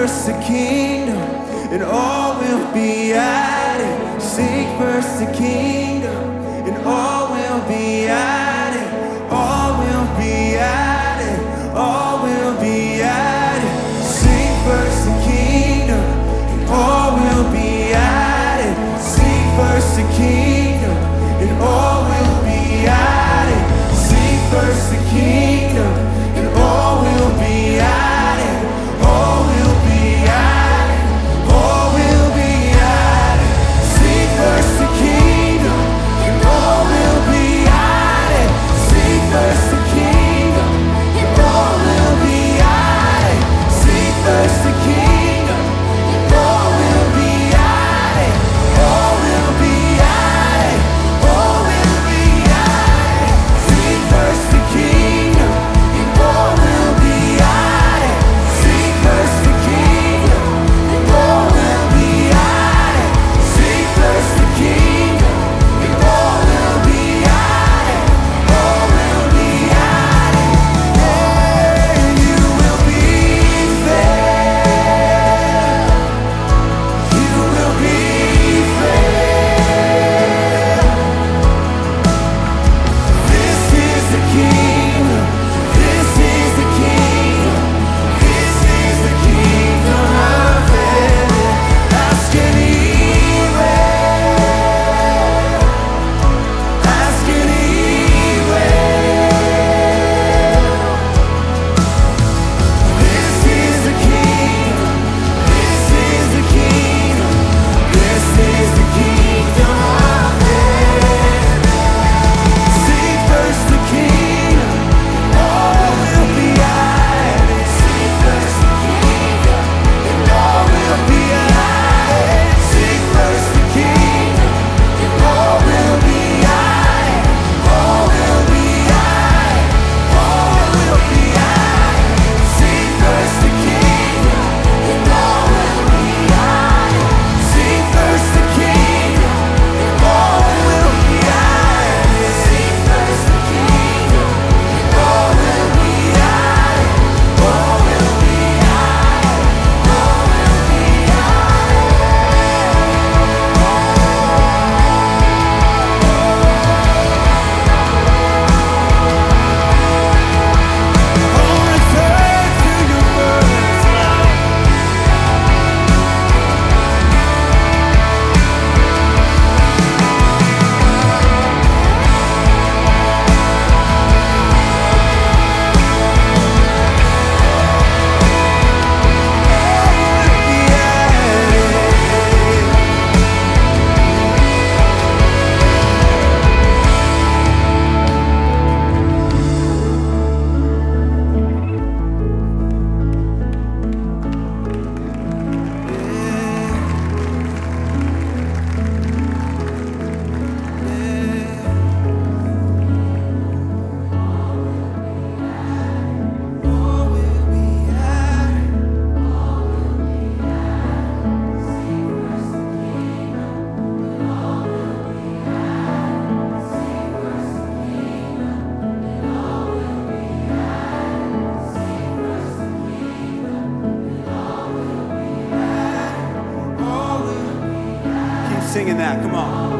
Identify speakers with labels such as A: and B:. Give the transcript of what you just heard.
A: first the kingdom, and all will be added. Seek first the kingdom, and all will be added. All will be added. All will be added. Seek first the kingdom, and all will be added. Seek first the kingdom, and all will be added. Seek first the kingdom, and all will be added. All will be added. All will be added. Seek first the kingdom, and all will be added. Seek first the kingdom, and all will be added. Seek first the kingdom, and all will be added. All will be added. All will be added. Seek first the kingdom, and all will be added. Seek first the kingdom, and all will be added. Seek first the kingdom, and all will be added. All will be added. And you will be fed. You will be fed. This is the kingdom. This is the kingdom. This is the kingdom of heaven. Ask anywhere. Ask anywhere. This is the kingdom. This is the kingdom. This is the kingdom of heaven. Seek first the kingdom, all will be added. Seek first the kingdom, and all will be added. Seek first the kingdom, and all will be added. All will be added. All will be added. Seek first the kingdom, and all will be added. Seek first the kingdom, and all will be added. Seek first the kingdom, and all will be added. All will be added. All will be added. I'll return to your first love. Keep singing that, come on.